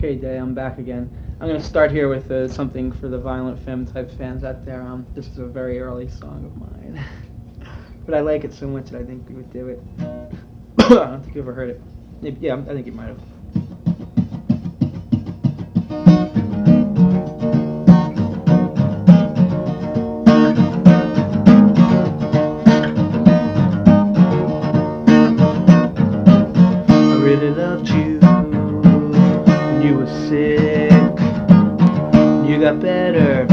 Okay, Day, I'm back again. I'm going to start here with something for the Violent Femme type fans out there. This is a very early song of mine. But I like it so much that I think we would do it. I don't think you ever heard it. Maybe, yeah, I think you might have. I really loved you when you were sick. You got better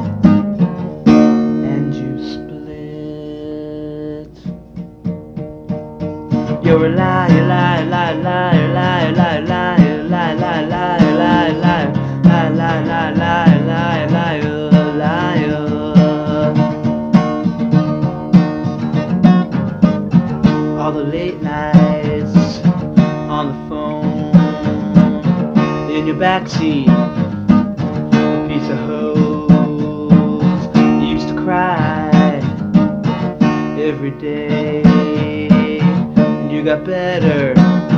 and you split. You're a liar, liar, liar, liar, liar, liar, liar, liar, liar, liar, liar, liar, liar, liar, liar, liar, liar. All the late nights on the phone, in your backseat, a piece of hose. You used to cry every day, and you got better.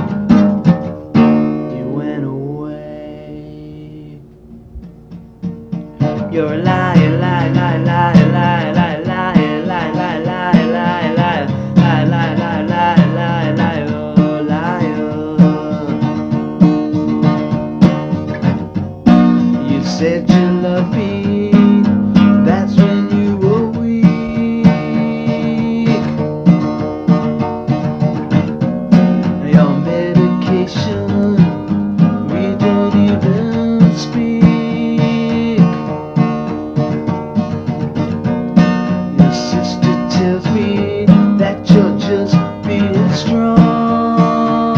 You went away. You're a liar, liar, liar, liar, liar, liar, liar, liar, liar, liar, liar, liar, liar, liar, liar, liar, liar, liar. You said you loved me, that's when you were weak. Your medication, we don't even speak. Your sister tells me that you're just being strong.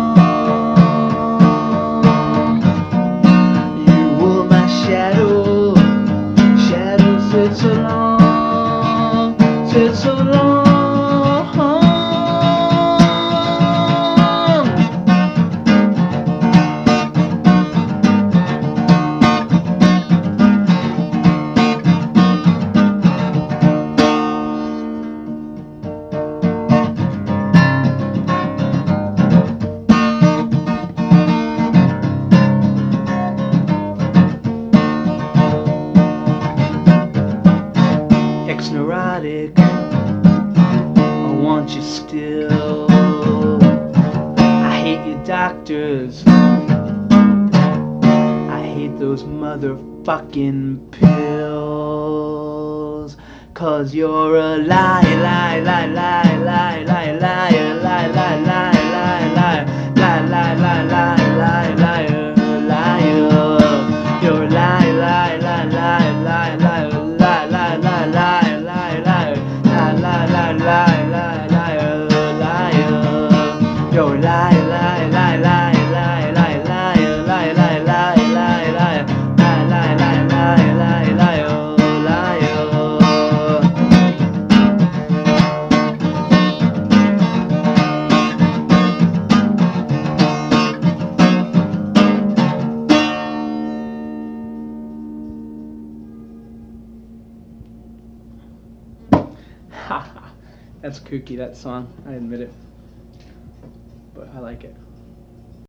You were my shadow, shadow said so long, said so long. Ex-neurotic, I want you still. I hate your doctors, I hate those motherfucking pills. 'Cause you're a liar, liar, liar, liar, liar, liar, liar, liar, liar, liar, liar, liar, liar, liar, liar, liar, liar, liar. You're a liar, liar, liar, liar, liar, liar, liar, liar, liar, liar, liar, liar, liar, liar, liar, liar, liar. You're a liar, liar, liar, liar, liar, liar, liar, liar, liar, liar, liar, liar, liar, liar, liar, liar, liar, liar. That's kooky, that song. I admit it. But I like it.